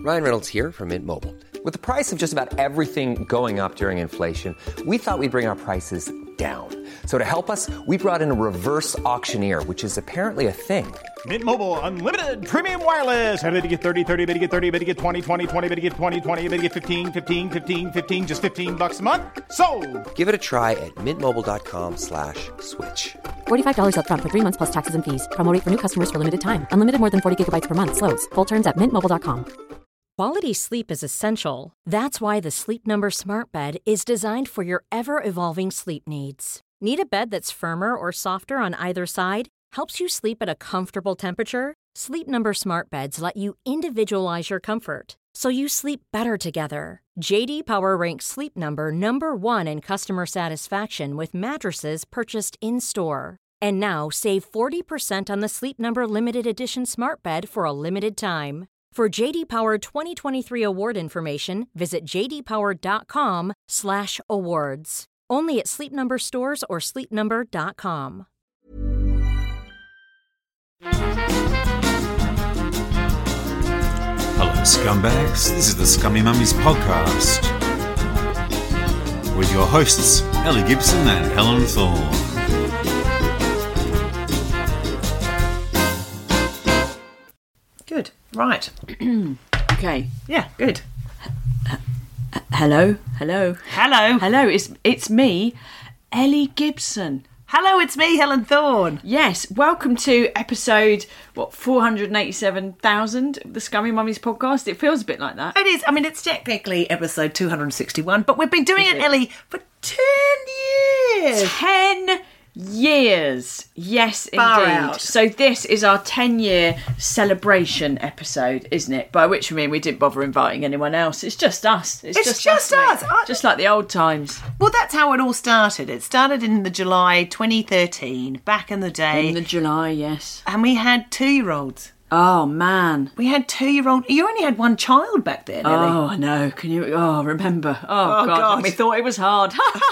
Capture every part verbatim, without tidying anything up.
Ryan Reynolds here from Mint Mobile. With the price of just about everything going up during inflation, we thought we'd bring our prices down. So to help us, we brought in a reverse auctioneer, which is apparently a thing. Mint Mobile Unlimited Premium Wireless. How to get thirty, thirty, how to get thirty, how to get twenty, twenty, twenty, how to get twenty, twenty, how to get fifteen, fifteen, fifteen, fifteen, just fifteen bucks a month? Sold! Give it a try at mintmobile.com slash switch. forty-five dollars up front for three months plus taxes and fees. Promo rate for new customers for limited time. Unlimited more than forty gigabytes per month. Slows full terms at mint mobile dot com. Quality sleep is essential. That's why the Sleep Number Smart Bed is designed for your ever-evolving sleep needs. Need a bed that's firmer or softer on either side? Helps you sleep at a comfortable temperature? Sleep Number Smart Beds let you individualize your comfort, so you sleep better together. J D Power ranks Sleep Number number one in customer satisfaction with mattresses purchased in-store. And now, save forty percent on the Sleep Number Limited Edition Smart Bed for a limited time. For J D Power twenty twenty-three award information, visit jdpower.com slash awards. Only at Sleep Number stores or sleep number dot com. Hello, scumbags. This is the Scummy Mummies podcast with your hosts, Ellie Gibson and Helen Thorne. Good. Right. Okay. Yeah, good. Hello. Hello. Hello. Hello. It's it's me, Ellie Gibson. Hello, it's me, Helen Thorne. Yes. Welcome to episode what four hundred eighty-seven thousand of the Scummy Mummies podcast. It feels a bit like that. It is. I mean, it's technically episode two hundred sixty-one, but we've been doing Is it, it? Ellie, for ten years. Ten years. Yes, Far indeed. out. So this is our ten-year celebration episode, isn't it? By which we mean we didn't bother inviting anyone else. It's just us. It's, It's just, just us. us. mate. I- Just like the old times. Well, that's how it all started. It started in the July twenty thirteen, back in the day, In the July, yes. and we had two-year-olds. Oh, man. We had two-year-old. You only had one child back then, Ellie. Oh, I know. Can you? Oh, remember? Oh, Oh, God. God. And we thought it was hard.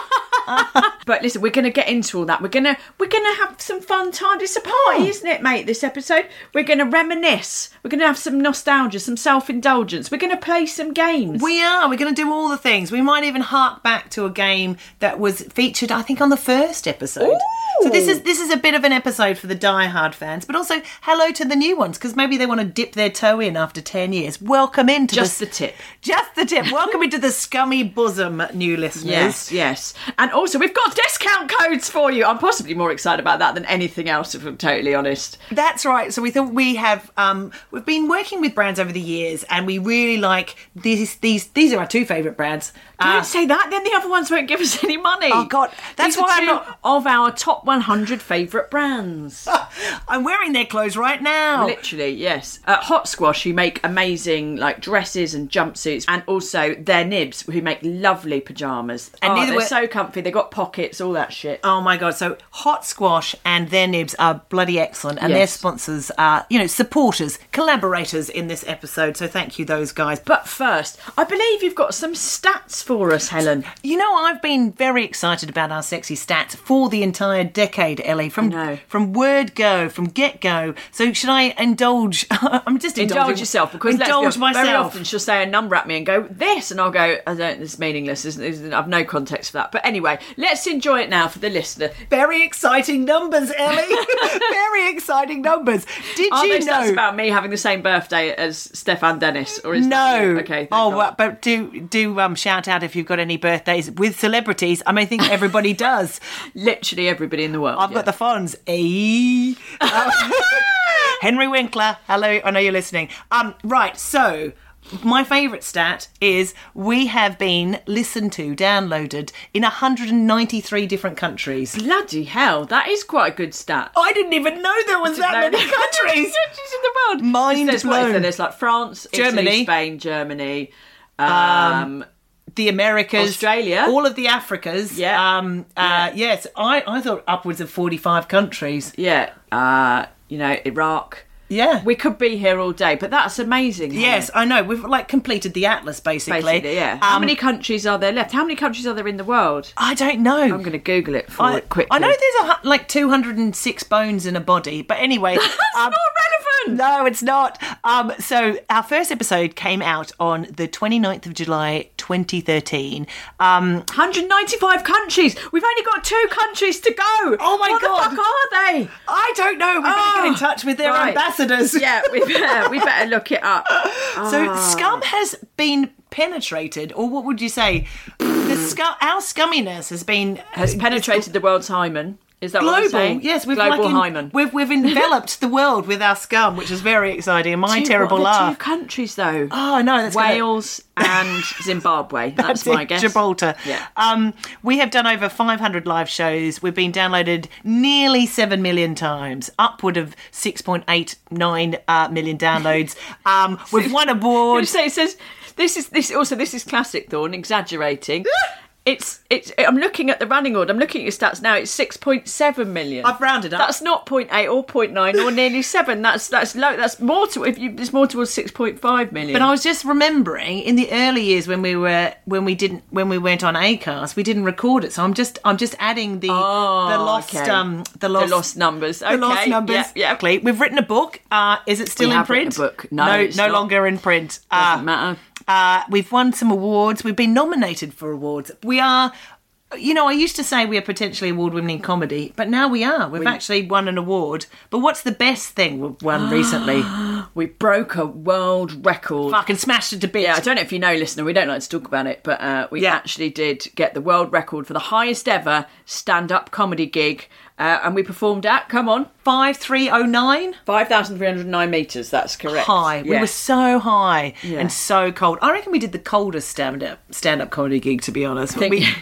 But listen, we're going to get into all that. We're going to we're going to have some fun time. It's a party, isn't it, mate? This episode, we're going to reminisce. We're going to have some nostalgia, some self-indulgence. We're going to play some games. We are. We're going to do all the things. We might even hark back to a game that was featured, I think, on the first episode. So this is this is a bit of an episode for the die-hard fans, but also hello to the new ones, because maybe they want to dip their toe in after ten years. Welcome into Just the, the tip. Just the tip. Welcome into the scummy bosom, new listeners. Yes, yes. And also, we've got discount codes for you. I'm possibly more excited about that than anything else, if I'm totally honest. That's right. So we thought we have um, we've been working with brands over the years, and we really like these. These these are our two favourite brands. Don't Uh, say that, then the other ones won't give us any money. Oh, God. That's These are why I'm two not- of our top one hundred favourite brands. I'm wearing their clothes right now. Literally, yes. At Hot Squash, who make amazing like dresses and jumpsuits, and also their Nibs, who make lovely pyjamas. And And oh, neither they're were- so comfy. They've got pockets, all that shit. Oh my God. So Hot Squash and their Nibs are bloody excellent, and their Yes. sponsors are, you know, supporters, collaborators in this episode. So thank you, those guys. But But first, I believe you've got some stats for us, Helen. you know, I've been very excited about our sexy stats for the entire decade, Ellie. From know. from word go, from get go. So should I indulge? I'm just Indulge indulging- yourself, because let's be indulge honest, myself. very often she'll say a number at me and go this, and I'll go, I don't. It's meaningless. Isn't it? I've no context for that. But anyway, let's enjoy it now for the listener. Very exciting numbers, Ellie. Very exciting numbers. Did Are you they know? stats about me having the same birthday as Stefan Dennis, or is No. that you? Okay. thank Oh, God. well, but do do um shout out if you've got any birthdays with celebrities. I mean, I think everybody does. Literally everybody in the world. I've yeah. got the Fonz. Eh? Uh, Henry Winkler. Hello, I know you're listening. Um, right. So my favourite stat is we have been listened to, downloaded in one hundred ninety-three different countries. Bloody hell, that is quite a good stat. I didn't even know there was that No, many no, countries. countries in the world. Mind there's, what is blown. there? There's like France, Germany. Italy, Spain, Germany, um, The Americas, Australia. all of the Africas. Yeah. Um, uh, Yes, I, I thought upwards of forty-five countries. yeah, uh, you know, Iraq. Yeah. We could be here all day, but that's amazing. Yes, I know. We've like completed the atlas, basically. basically, yeah. How Um, many countries are there left? How many countries are there in the world? I don't know. I'm going to Google it for I, it quickly. I know there's a, hu- like two hundred six bones in a body, but anyway, That's um, not relevant. seven. No, it's not. Um, so our first episode came out on the twenty-ninth of July, twenty thirteen. Um, one hundred ninety-five countries. We've only got two countries to go. Oh my what God. What the fuck are they? I don't know. We better Oh, get in touch with their right. ambassadors. Yeah, we better, we better look it up. So Ah. scum has been penetrated, or what would you say? The scum, our scumminess has been Has penetrated the world's hymen. Is that what I'm global. saying? Yes, we've global like en- hymen. We've we've enveloped the world with our scum, which is very exciting. And my Two- terrible what are the laugh. two countries though. Oh no, that's gonna- Wales and Zimbabwe. That's, That's my it, guess. Gibraltar. Yeah. Um, we have done over five hundred live shows. We've been downloaded nearly seven million times, upward of six point eight nine uh, million downloads. Um, we've won You awards. say it says this is this also this is classic Thorn exaggerating. It's it's. I'm looking at the running order. I'm looking at your stats now. It's six point seven million. I've rounded up. That's not point eight or point nine or nearly seven. That's that's low. That's more to if you. It's more towards six point five million. But I was just remembering in the early years when we were when we didn't when we went on Acast, we didn't record it. So I'm just I'm just adding the Oh, the lost okay. um the lost, The lost numbers. The lost Okay, numbers. yeah, yeah. Exactly. We've written a book. Uh, is it still We in have written print? a book. No, no, it's no not. longer in print. Doesn't Uh, matter. Uh, we've won some awards. We've been nominated for awards. We are. You know, I used to say we are potentially award-winning comedy, but now we are. We've actually won an award. But what's the best thing we've won recently? We broke a world record. Fucking smashed it to bits. Yeah, I don't know if you know, listener, we don't like to talk about it, but uh, we Yeah. actually did get the world record for the highest ever stand-up comedy gig, uh, and we performed at, come on, five three oh nine five thousand three hundred nine metres, that's correct. High. We Yeah. were so high Yeah. and so cold. I reckon we did the coldest stand-up stand-up comedy gig, to be honest. Think- We,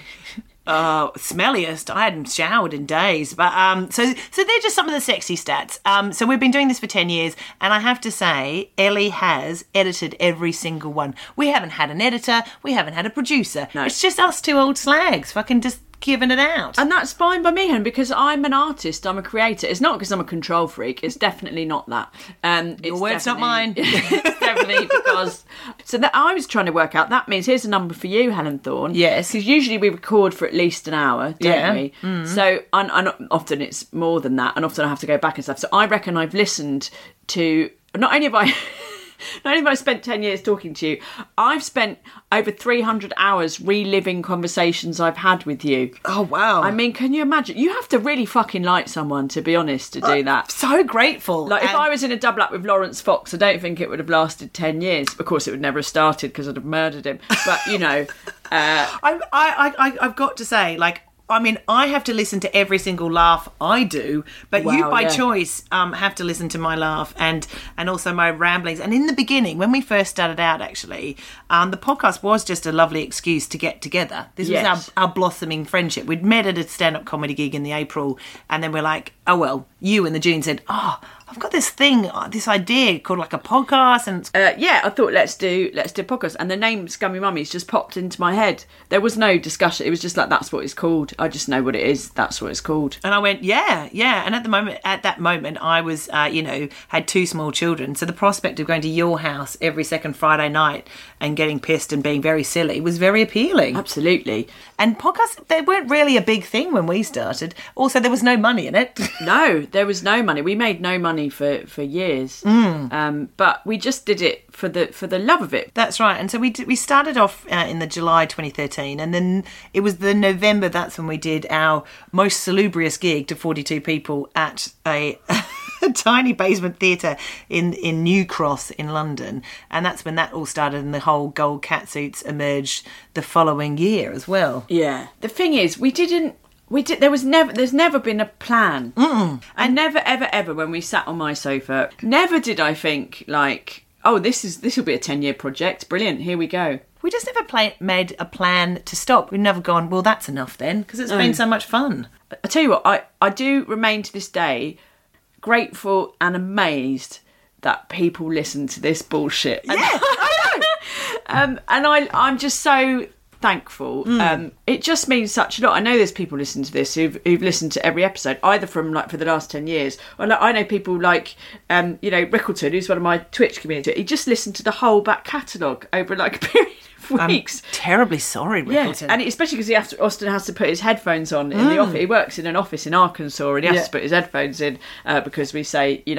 uh, smelliest. I hadn't showered in days, but um, so so they're just some of the sexy stats. Um, so we've been doing this for ten years, and I have to say, Ellie has edited every single one. We haven't had an editor, we haven't had a producer. No. It's just us two old slags, fucking just giving it out. And that's fine by me, Hen, because I'm an artist, I'm a creator. It's not because I'm a control freak, it's definitely not that. Um, Your it's words, not definitely- mine. It's definitely because... So that I was trying to work out, that means here's a number for you, Helen Thorne. Yes. Because usually we record for at least an hour, don't Yeah. we? Mm. So and, and often it's more than that, and often I have to go back and stuff. So I reckon I've listened to... Not only have I... Not only have I spent ten years talking to you, I've spent over three hundred hours reliving conversations I've had with you. Oh, wow. I mean, can you imagine? You have to really fucking like someone, to be honest, to do that. so grateful. Like, if And- I was in a double up with Lawrence Fox, I don't think it would have lasted ten years. Of course, it would never have started because I'd have murdered him. But, you know... Uh, I, I, I, I've got to say, like, I mean, I have to listen to every single laugh I do, but you, Wow, by yeah. choice, um, have to listen to my laugh and and also my ramblings. And in the beginning, when we first started out, actually, um, the podcast was just a lovely excuse to get together. This Yes. was our, our blossoming friendship. We'd met at a stand-up comedy gig in the April, and then we're like, oh, well, you in the June said, oh, I've got this thing, uh, this idea called like a podcast, and it's uh, yeah, I thought let's do let's do a podcast, and the name Scummy Mummies just popped into my head. There was no discussion. It was just like, that's what it's called. I just know what it is. That's what it's called. And I went, yeah, yeah. And at the moment, at that moment, I was, uh, you know, had two small children. So the prospect of going to your house every second Friday night and getting pissed and being very silly was very appealing. Absolutely. And podcasts, they weren't really a big thing when we started. Also, there was no money in it. No, there was no money. We made no money for, for years. Mm. Um, but we just did it for the for the love of it. That's right. And so we did, we started off uh, in the July twenty thirteen, and then it was the November. That's when we did our most salubrious gig to forty-two people at a, a tiny basement theatre in in New Cross in London, and that's when that all started, and the whole gold catsuits emerged the following year as well. Yeah. The thing is, we didn't. We did. There was never. There's never been a plan. Mm-mm. And never, ever, ever. When we sat on my sofa, never did I think like, oh, this is this will be a ten-year project. Brilliant. Here we go. We just never play, made a plan to stop. We've never gone, well, that's enough then, because it's been so much fun. I tell you what, I I do remain to this day grateful and amazed that people listen to this bullshit. Yeah, I know. Um, and I, I'm just so thankful. Mm. Um, it just means such a lot. I know there's people listening to this who've, who've listened to every episode, either from like for the last ten years, or like, I know people like, um, you know, Rickleton, who's one of my Twitch community. He just listened to the whole back catalogue over like a period of weeks. I'm terribly sorry, Yeah, Rickleton. and especially because he has to, Austin has to put his headphones on in the office. He works in an office in Arkansas, and he has Yeah. to put his headphones in uh, because we say, you know,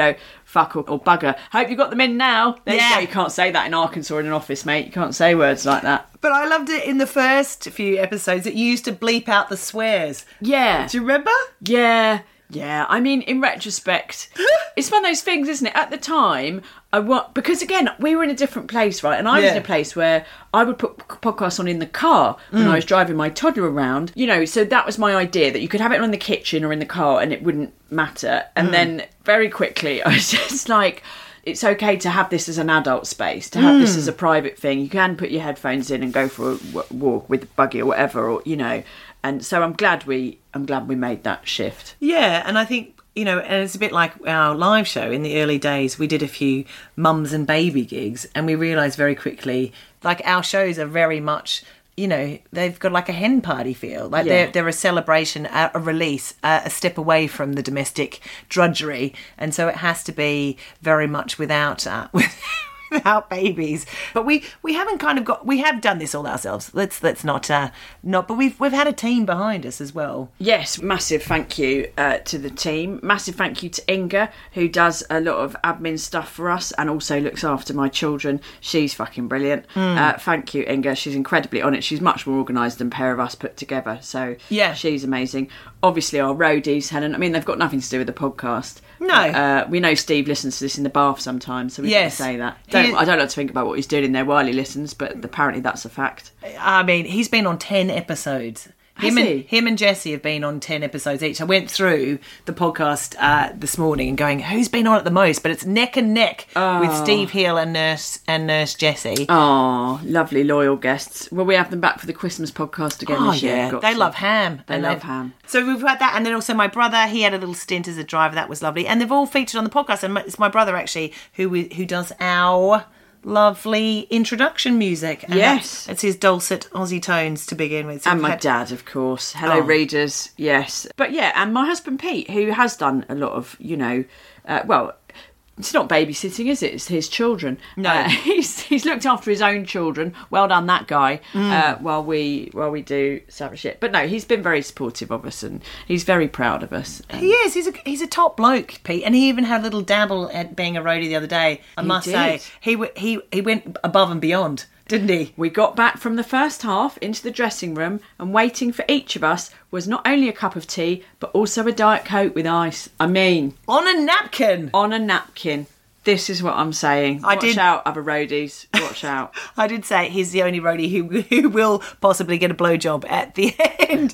fuck or, or bugger. Hope you got them in now. There Yeah. you go. You can't say that in Arkansas in an office, mate. You can't say words like that. But I loved it in the first few episodes that you used to bleep out the swears. Yeah. Do you remember? Yeah. Yeah, I mean, in retrospect, it's one of those things, isn't it? At the time, I want because again, we were in a different place, right? And I was Yeah. in a place where I would put podcasts on in the car when I was driving my toddler around. You know, so that was my idea that you could have it on in the kitchen or in the car, and it wouldn't matter. And then very quickly, I was just like, it's okay to have this as an adult space, to have this as a private thing. You can put your headphones in and go for a w- walk with a buggy or whatever, or you know. And so I'm glad we, I'm glad we made that shift. Yeah, and I think, you know, and it's a bit like our live show in the early days. We did a few mums and baby gigs, and we realised very quickly, like, our shows are very much, you know, they've got like a hen party feel. Like Yeah. they're, they're a celebration, a, a release, a, a step away from the domestic drudgery. And so it has to be very much without... Uh, without babies, but we we haven't kind of got we have done this all ourselves. Let's let's not uh, not, but we've we've had a team behind us as well. Yes, massive thank you uh, to the team. Massive thank you to Inga, who does a lot of admin stuff for us and also looks after my children. She's fucking brilliant. Uh, thank you, Inga. She's incredibly on it. She's much more organised than a pair of us put together. So Yeah. she's amazing. Obviously, our roadies, Helen. I mean, they've got nothing to do with the podcast. No. Uh, we know Steve listens to this in the bath sometimes, so we Yes. can say that. He Don't, is- I don't like to think about what he's doing in there while he listens, but apparently that's a fact. I mean, he's been on ten episodes. Has Him and, he? him and Jesse have been on ten episodes each. I went through the podcast uh, this morning and going, who's been on it the most? But it's neck and neck with Steve Hill and Nurse and Nurse Jessie. Oh, lovely loyal guests. Will we have them back for the Christmas podcast again Oh, this year? yeah, Got they to. love ham. They And love they've- ham. So we've had that, and then also my brother. He had a little stint as a driver. That was lovely, and they've all featured on the podcast. And it's my brother actually who we- who does our lovely introduction music. And Yes. that- it's his dulcet Aussie tones to begin with. So And we've my had- dad, of course. Hello, Oh. readers. Yes. But yeah, and my husband Pete, who has done a lot of, you know, uh, well, it's not babysitting, is it? It's his children. No. Uh, he's he's looked after his own children. Well done, that guy. Uh, while we while we do savage shit. But no, he's been very supportive of us, and he's very proud of us. And He is. He's a he's a top bloke, Pete, and he even had a little dabble at being a roadie the other day. I He must did. say, he w- he he went above and beyond, didn't he? We got back from the first half into the dressing room, and waiting for each of us was not only a cup of tea, but also a Diet Coke with ice. I mean, On a napkin. on a napkin. This is what I'm saying. I Watch did- out, other roadies. Watch out. I did say he's the only roadie who who will possibly get a blowjob at the end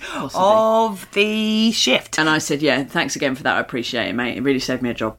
of the shift. And I said, yeah, thanks again for that. I appreciate it, mate. It really saved me a job.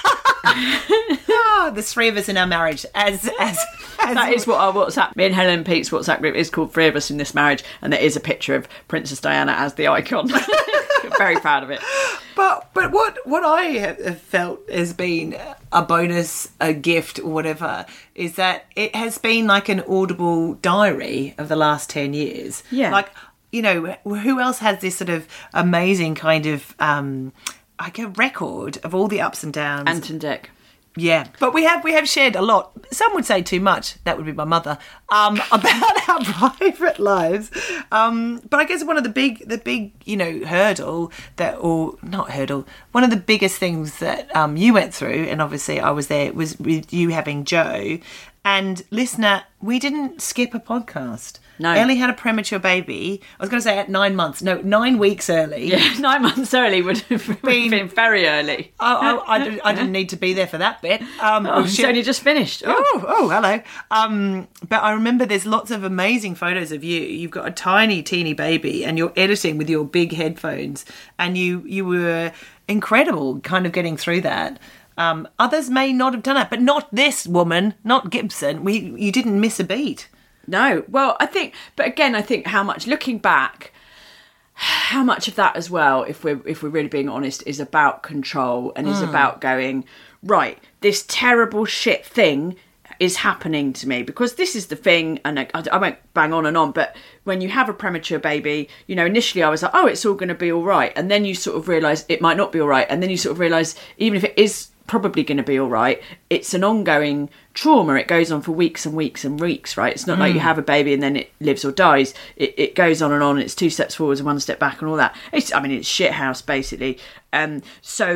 Ah, there's three of us in our marriage. As as, as That is what our WhatsApp, me and Helen and Pete's WhatsApp group is called Three of Us in This Marriage. And there is a picture of Princess Diana as the icon. Very proud of it. But but what what I have felt has been a bonus, a gift, or whatever, is that it has been like an audible diary of the last ten years. Yeah. Like, you know, who else has this sort of amazing kind of um like a record of all the ups and downs? Anton Deck. Yeah, but we have we have shared a lot. Some would say too much. That would be my mother. Um, about our private lives. Um, but I guess one of the big the big you know hurdle that or not hurdle. One of the biggest things that um, you went through, and obviously I was there, was with you having Joe. And listener, we didn't skip a podcast. No. Ellie had a premature baby. I was going to say at nine months. No, nine weeks early. Yeah, nine months early would have been, been very early. I, I, I, didn't, I didn't need to be there for that bit. Um, Oh, it's she- only just finished. Oh. Oh, oh, hello. Um, but I remember there's lots of amazing photos of you. You've got a tiny, teeny baby, and you're editing with your big headphones, and you you were incredible, kind of getting through that. Um, others may not have done that, but not this woman, not Gibson. We you didn't miss a beat. No, well, I think, but again, I think how much, looking back, how much of that as well, if we're if we're really being honest, is about control and is about going, right, this terrible shit thing is happening to me, because this is the thing, and I, I won't bang on and on, but when you have a premature baby, you know, initially I was like, oh, it's all going to be all right, and then you sort of realise it might not be all right, and then you sort of realise even if it is probably going to be all right, it's an ongoing trauma. It goes on for weeks and weeks and weeks, right? It's not like you have a baby and then it lives or dies. It, it goes on and on. It's two steps forwards and one step back and all that. It's, I mean, it's shit house basically. Um, so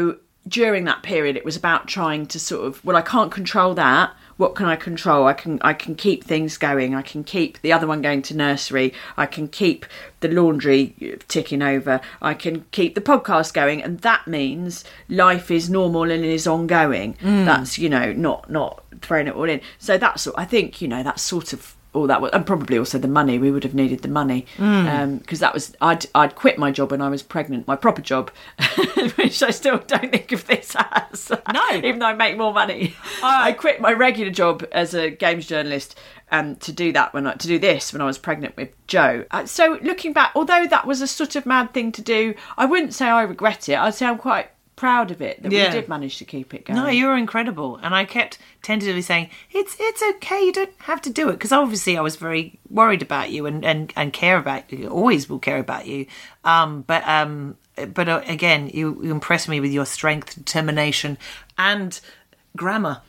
during that period, it was about trying to sort of, well, I can't control that. What can I control? I can I can keep things going. I can keep the other one going to nursery. I can keep the laundry ticking over. I can keep the podcast going. And that means life is normal and is ongoing. Mm. That's, you know, not not throwing it all in. So that's, I think, you know, that's sort of all that was, and probably also the money. We would have needed the money because mm. um, that was I'd I'd quit my job when I was pregnant, my proper job, which I still don't think of this as. No, even though I make more money, uh, I quit my regular job as a games journalist um, to do that when I, to do this when I was pregnant with Joe. Uh, so looking back, although that was a sort of mad thing to do, I wouldn't say I regret it. I'd say I'm quite proud of it that yeah. we did manage to keep it going. No, you were incredible, and I kept tentatively saying it's it's okay, you don't have to do it, because obviously I was very worried about you and, and, and care about you, always will care about you. Um, but um, but uh, again, you, you impressed me with your strength, determination, and grammar.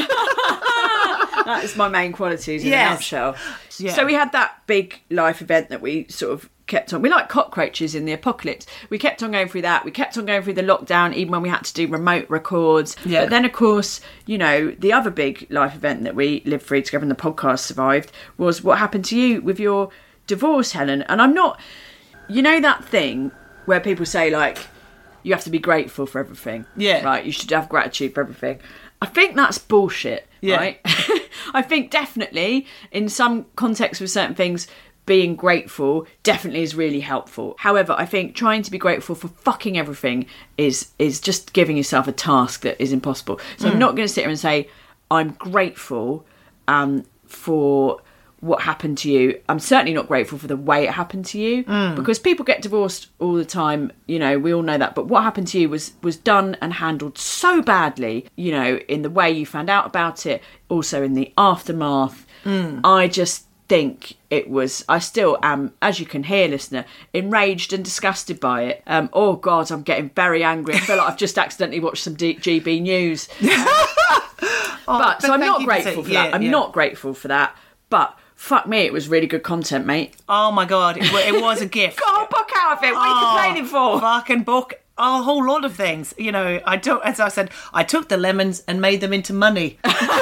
That is my main qualities in yes. a nutshell. Yeah. So we had that big life event that we sort of kept on. We like cockroaches in the apocalypse. We kept on going through that. We kept on going through the lockdown, even when we had to do remote records. Yeah. But then, of course, you know, the other big life event that we lived through together and the podcast survived was what happened to you with your divorce, Helen. And I'm not, you know, that thing where people say, like, you have to be grateful for everything. Yeah. Right? You should have gratitude for everything. I think that's bullshit, yeah. right? I think definitely in some contexts with certain things, being grateful definitely is really helpful. However, I think trying to be grateful for fucking everything is is just giving yourself a task that is impossible. So mm. I'm not going to sit here and say I'm grateful um, for what happened to you. I'm certainly not grateful for the way it happened to you mm. because people get divorced all the time. You know, we all know that. But what happened to you was was done and handled so badly, you know, in the way you found out about it, also in the aftermath. Mm. I just think it was, I still am, as you can hear, listener, enraged and disgusted by it. Um, oh God, I'm getting very angry. I feel like I've just accidentally watched some D- G B News. Um, oh, but, but so I'm not grateful for, for that. Yeah, I'm yeah. not grateful for that. But fuck me, it was really good content, mate. Oh my God, it, it was a gift. Got a book out of it. What oh, are you complaining for? Fucking book. A whole lot of things. You know, I took, as I said, I took the lemons and made them into money.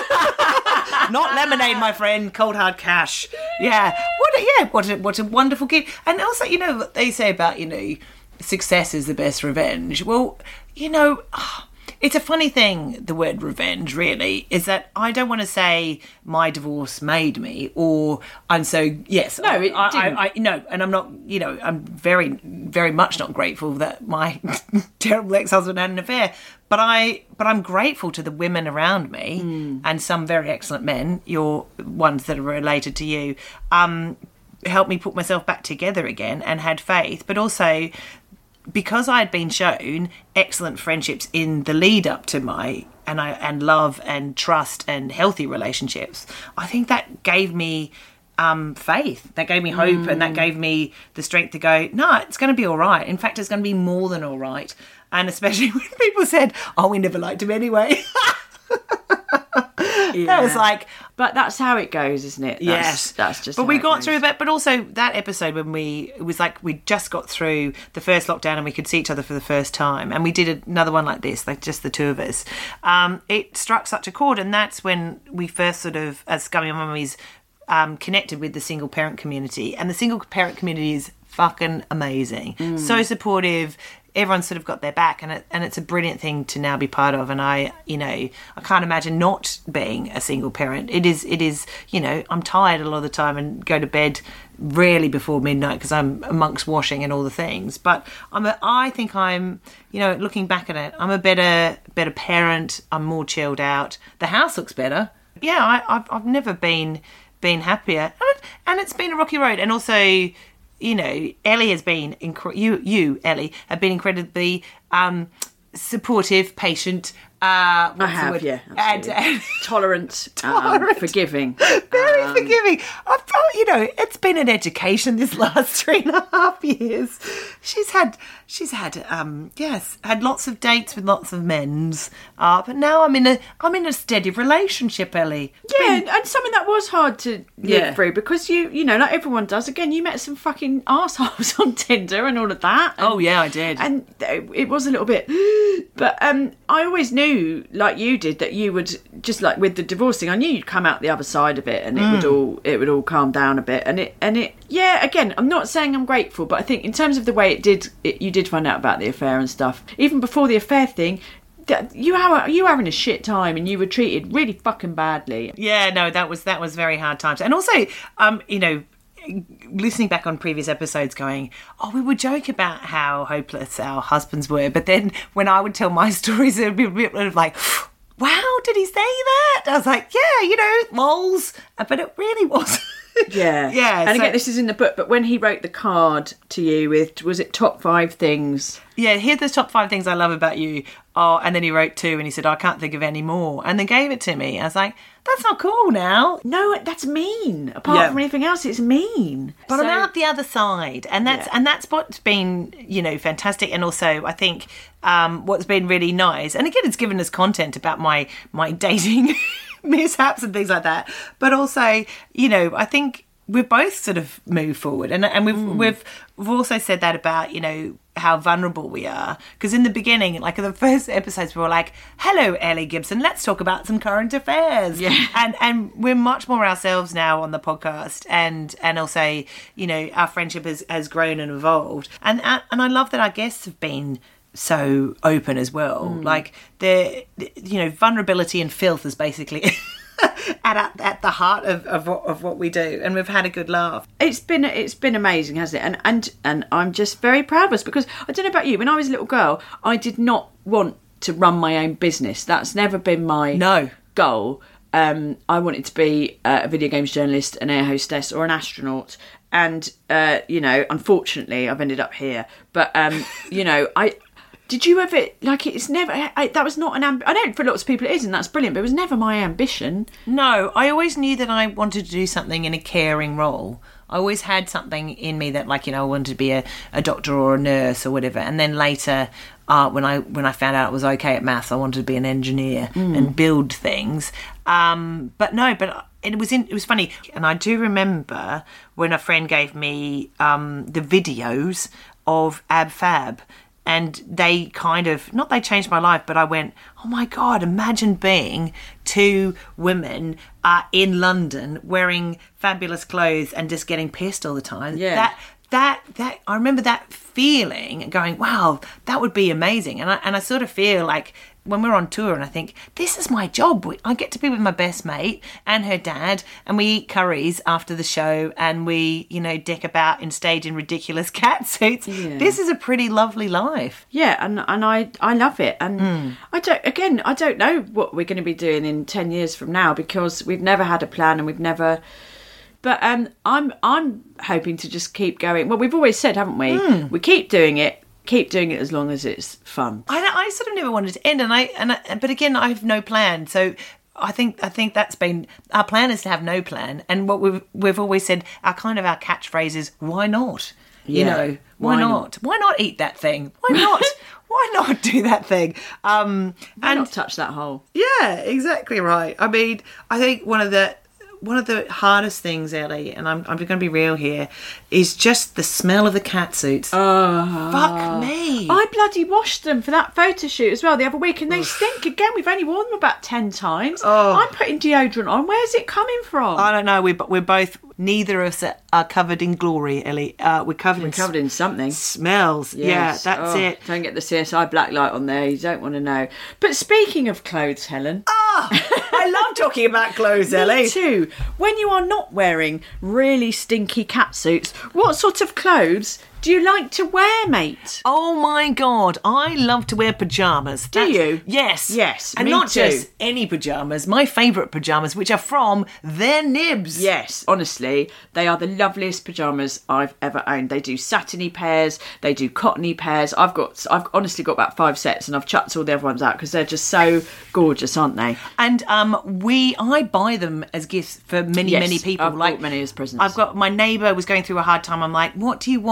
Not lemonade, my friend, cold hard cash. Yeah. What a, yeah, what a, what a wonderful gift. And also, you know, what they say about, you know, success is the best revenge. Well, you know, it's a funny thing, the word revenge, really, is that I don't want to say my divorce made me, or I'm so, yes. No, it I, didn't. I, I, no, and I'm not, you know, I'm very, very much not grateful that my terrible ex-husband had an affair. But I, but I'm grateful to the women around me mm. and some very excellent men, your ones that are related to you, um, helped me put myself back together again and had faith. But also, because I had been shown excellent friendships in the lead up to my and I and love and trust and healthy relationships, I think that gave me um, faith. That gave me hope, mm. and that gave me the strength to go, no, it's going to be all right. In fact, it's going to be more than all right. And especially when people said, oh, we never liked him anyway. Yeah. That was like, but that's how it goes, isn't it? That's, yes, that's just. But how we it got goes. through that. But also that episode when we it was like we just got through the first lockdown and we could see each other for the first time, and we did another one like this, like just the two of us. Um, it struck such a chord, and that's when we first sort of, as Scummy Mummies, um, connected with the single parent community, and the single parent community is fucking amazing, mm. so supportive. Everyone's sort of got their back, and it, and it's a brilliant thing to now be part of. And I, you know, I can't imagine not being a single parent. It is, it is, you know, I'm tired a lot of the time and go to bed rarely before midnight because I'm amongst washing and all the things. But I'm, a, I think I'm, you know, looking back at it, I'm a better, better parent. I'm more chilled out. The house looks better. Yeah, I, I've, I've never been, been happier, and, it, and it's been a rocky road, and also. You know, Ellie has been, inc- you, you, Ellie, have been incredibly um, supportive, patient. Uh, I have, yeah. And, and tolerant, tolerant. Um, forgiving. Very um, forgiving. I've thought, you know, it's been an education this last three and a half years. She's had she's had um yes had lots of dates with lots of men's. Uh, but now I'm in a I'm in a steady relationship, Ellie. It's Yeah, been- and something that was hard to live Yeah. through because you, you know, like everyone does. Again, you met some fucking arseholes on Tinder and all of that. And, Oh, yeah, I did. And it was a little bit, but um, I always knew, like you did, that you would just like with the divorce thing. I knew you'd come out the other side of it, and it Mm. would all it would all calm down a bit. And it and it, yeah. Again, I'm not saying I'm grateful, but I think in terms of the way it did, it, you did find out about the affair and stuff. Even before the affair thing. That you were you were having a shit time and you were treated really fucking badly. Yeah, no, that was that was very hard times. And also, um, you know, listening back on previous episodes going, oh, we would joke about how hopeless our husbands were, but then when I would tell my stories, it would be a bit of like, wow, did he say that? I was like, yeah, you know, lols, but it really wasn't. Yeah, Yeah, And so- again, this is in the book. But when he wrote the card to you with, was it top five things? Yeah, here's the top five things I love about you. Oh, and then he wrote two, and he said, oh, I can't think of any more, and then gave it to me. I was like, that's not cool now. No, that's mean. Apart Yeah. from anything else, it's mean. But So- I'm out the other side, and that's Yeah. and that's what's been, you know, fantastic. And also, I think um, what's been really nice, and again, it's given us content about my my dating mishaps and things like that. But also, you know, I think we've both sort of moved forward, and and we've we've we've also said that about, you know, how vulnerable we are, because in the beginning, like in the first episodes, we were like, hello, Ellie Gibson, let's talk about some current affairs. Yeah. And and we're much more ourselves now on the podcast, and and also, you know, our friendship has, has grown and evolved, and and I love that our guests have been so open as well. Like the, you know, vulnerability and filth is basically at at the heart of of what, of what we do, and we've had a good laugh. It's been it's been amazing, hasn't it? And and and I'm just very proud of us, because I don't know about you, when I was a little girl, I did not want to run my own business. That's never been my No. goal. Um, I wanted to be uh, a video games journalist, an air hostess, or an astronaut. And uh, you know, unfortunately, I've ended up here. But um, you know, I. Did you ever, like, it's never, I, that was not an, amb- I know for lots of people it is, and that's brilliant, but it was never my ambition. No, I always knew that I wanted to do something in a caring role. I always had something in me that, like, you know, I wanted to be a, a doctor or a nurse or whatever. And then later, uh, when I when I found out I was okay at maths, I wanted to be an engineer and build things. Um, but no, but it was in, it was funny. And I do remember when a friend gave me um, the videos of Ab Fab. And they kind of, not they changed my life, but I went, oh my God, imagine being two women uh, in London wearing fabulous clothes and just getting pissed all the time. Yeah. That, that, that, I remember that feeling and going, wow, that would be amazing. And I, and I sort of feel like when we're on tour and I think, this is my job. We- I get to be with my best mate and her dad, and we eat curries after the show, and we, you know, deck about in stage in ridiculous cat suits. Yeah. This is a pretty lovely life. Yeah, and and I I love it, and I don't again I don't know what we're going to be doing in ten years from now, because we've never had a plan and we've never. But um, I'm I'm hoping to just keep going. Well, we've always said, haven't we? We keep doing it, keep doing it as long as it's fun. I, I sort of never wanted to end, and I and I, but again, I have no plan. So I think I think that's been our plan, is to have no plan. And what we've we've always said, our kind of our catchphrase is, why not? You Yeah. know, why, Why not? not? Why not eat that thing? Why not? Why not do that thing? Um, Why and not touch that hole? yeah, exactly right. I mean, I think one of the one of the hardest things, Ellie, and I'm I'm going to be real here, is just the smell of the cat suits. Oh, Fuck me. I bloody washed them for that photo shoot as well the other week, and they stink again. We've only worn them about ten times. Oh. I'm putting deodorant on. Where's it coming from? I don't know. We we're both, neither of us are covered in glory, Ellie. Uh, we're covered We're in covered in something. smells. Yes. Yeah, that's Oh, it. Don't get the C S I black light on there. You don't want to know. But speaking of clothes, Helen. Ah, I love talking about clothes, Ellie. Me too. When you are not wearing really stinky cat suits, what sort of clothes do you like to wear, mate? Oh my God, I love to wear pyjamas. Do you? Yes. Yes, And me not too. just any pyjamas, my favourite pyjamas, which are from their nibs. Yes, honestly, they are the loveliest pyjamas I've ever owned. They do satiny pairs, they do cottony pairs. I've got, I've honestly got about five sets, and I've chucked all the other ones out because they're just so gorgeous, aren't they? And um, we, I buy them as gifts for many, Yes, many people. I've bought many as presents. I've got, my neighbour was going through a hard time. I'm like, what do you want?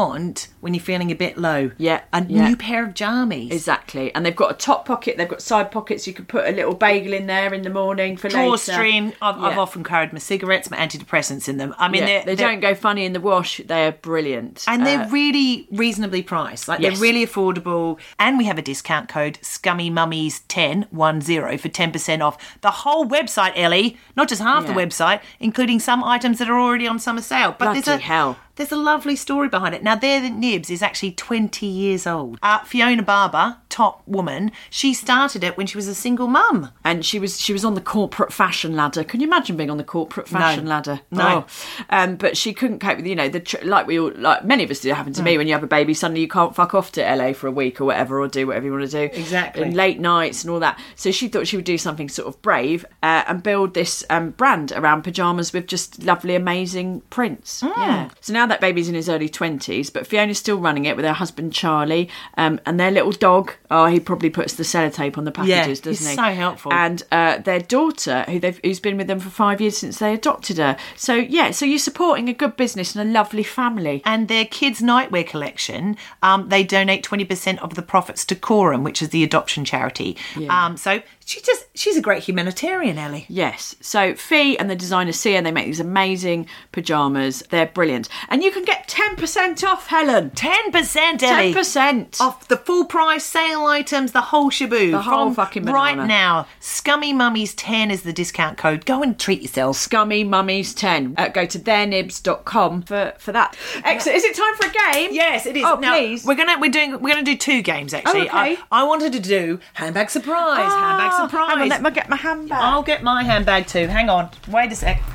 night when you're feeling a bit low. Yeah, A yeah. new pair of jammies. Exactly. And they've got a top pocket, they've got side pockets. You can put a little bagel in there in the morning for later. Drawstring. I've, I've Yeah. often carried my cigarettes, my antidepressants in them. I mean, Yeah, they're, they they're- don't go funny in the wash. They're brilliant. And they're Uh, really reasonably priced. Like, Yes. they're really affordable. And we have a discount code Scummy Mummies ten one zero for ten percent off the whole website, Ellie. Not just half Yeah. the website, including some items that are already on summer sale. But there's a Bloody hell. There's a lovely story behind it. Now, There the Nibs is actually twenty years old. Uh, Fiona Barber, top woman, she started it when she was a single mum. and she was she was on the corporate fashion ladder. Can you imagine being on the corporate fashion ladder? No. Oh. Um, but she couldn't cope with, you know, the tr- like we all, like many of us do happen to me when you have a baby. Suddenly you can't fuck off to L A for a week or whatever, or do whatever you want to do. Exactly. And late nights and all that. So she thought she would do something sort of brave uh, and build this um, brand around pyjamas with just lovely, amazing prints. Yeah. So now that baby's in his early twenties, but Fiona's still running it with her husband Charlie, um, and their little dog. Oh, he probably puts the sellotape on the packages, Yeah, doesn't he's he? so helpful. And uh, their daughter, who they've, who's been with them for five years since they adopted her. So yeah, so you're supporting a good business and a lovely family. And their kids' nightwear collection, um, they donate twenty percent of the profits to Coram, which is the adoption charity. Yeah. Um, so she just she's a great humanitarian, Ellie. Yes. So Fee and the designer Sia, they make these amazing pyjamas. They're brilliant. And you can get ten percent off, Helen. ten percent, Ellie. ten percent. Off the full price sale items, the whole shaboo. The whole From fucking right banana. now. Scummy Mummies ten is the discount code. Go and treat yourself. Scummy Mummies ten. Uh, go to their nibs dot com for, for that. Excellent. Is it time for a game? Yes, it is. Oh, now, please. We're gonna we're doing we're gonna do two games actually. Oh, okay. I, I wanted to do handbag surprise. handbag Ah, surprise. Hang on, let me get my handbag. I'll get my handbag too. Hang on. Wait a sec.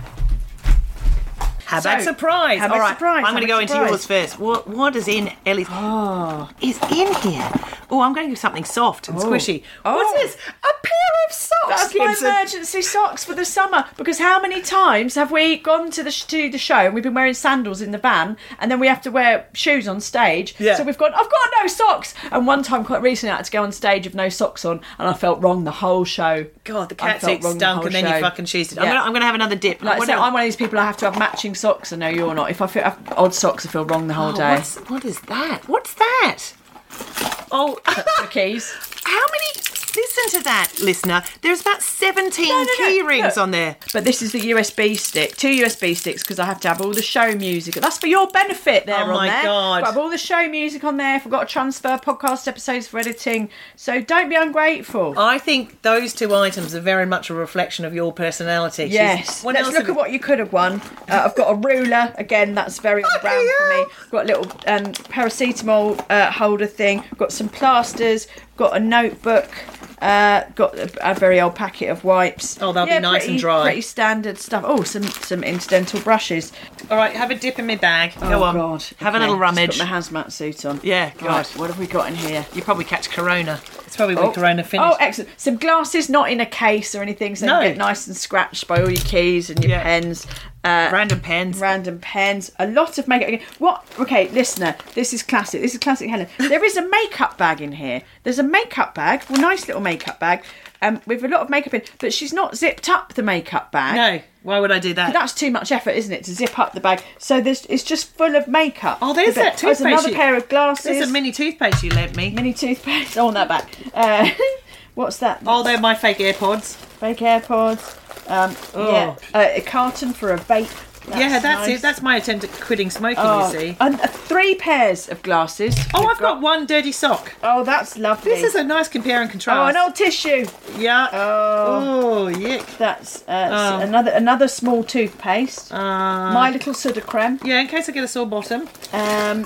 Handbag So, surprise. handbag All right. surprise, I'm going to go handbag into surprise. yours first. What What is in Ellie's? Oh, is in here? Oh, I'm going to do something soft and squishy. Oh. What's this? A pair of socks. That's my Gibson. emergency socks for the summer. Because how many times have we gone to the sh- to the show and we've been wearing sandals in the van, and then we have to wear shoes on stage? Yeah. So we've gone, I've got no socks. And one time, quite recently, I had to go on stage with no socks on, and I felt wrong the whole show. God, the I cat felt suit wrong the stunk, whole and then show. you fucking cheesed it. Yeah. I'm going to I'm gonna have another dip. Like I What said, else? I'm one of these people I have to have matching socks. I know you're not. If I feel have odd socks, I feel wrong the whole Oh, day. what's, what is that? What's that? Oh, The keys. how many? Listen to that, listener. There's about seventeen No, no, no, key rings look. on there. But this is the U S B stick, two U S B sticks, because I have to have all the show music. That's for your benefit there Oh on my there. God. Got to have all the show music on there. If I've got to transfer podcast episodes for editing. So don't be ungrateful. I think those two items are very much a reflection of your personality. She's- Yes. What Let's else look have at what you could have won. Uh, I've got a ruler. Again, that's very on brand for me. Got a little um, paracetamol uh, holder thing. Got some plasters. Got a notebook. Uh, got a, a very old packet of wipes. Oh, they'll be Yeah, nice pretty- and dry. Pretty standard stuff. Oh, some some incidental brushes. All right, have a dip in my bag. Oh, Go on. God. Have a Okay, little rummage. Just put my hazmat suit on. Yeah, God. Right, what have we got in here? You probably catch Corona. It's probably when Corona Oh, finished. excellent. Some glasses, not in a case or anything, so No. you get nice and scratched by all your keys and your Yeah. pens. Uh, Random pens. Random pens. A lot of makeup. What? Okay, listener, this is classic. This is classic Helen. There is a makeup bag in here. There's a makeup bag, well, nice little makeup bag, um, with a lot of makeup in, but she's not zipped up the makeup bag. No, why would I do that? That's too much effort, isn't it, to zip up the bag? So there's, it's just full of makeup. Oh, there's that There's toothpaste another you- pair of glasses. There's a mini toothpaste you lent me. mini toothpaste. I want that back. Uh, what's that? Oh, they're my fake AirPods. Fake AirPods. Um, Oh. Yeah, uh, a carton for a vape. yeah, that's nice. it. That's my attempt at quitting smoking, Oh, you see. and uh, three pairs of glasses. Oh, We've I've got one dirty sock. Oh, that's lovely. This is a nice compare and Oh, contrast. an old tissue. Yeah. Oh, Oh, yick. that's uh, s- Oh. another another small toothpaste. Uh, My little soda creme. yeah, in case I get a sore bottom. Um,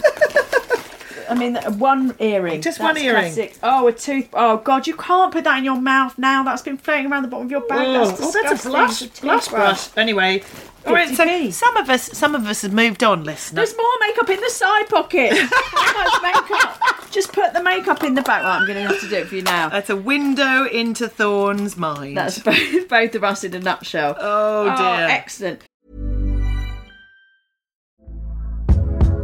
I mean, one earring. Just That's one earring. classic. Oh, a tooth. Oh God, you can't put that in your mouth now. That's been floating around the bottom of your bag. Oh, that's oh, that's a disgusting. blush, It's a blush toothbrush. brush. Anyway, all right. So fifty p. some of us, some of us have moved on, listener. There's more makeup in the side pocket. How much makeup? Just put the makeup in the back. Right, I'm going to have to do it for you now. That's a window into Thorne's mind. That's both, both of us in a nutshell. Oh dear. excellent.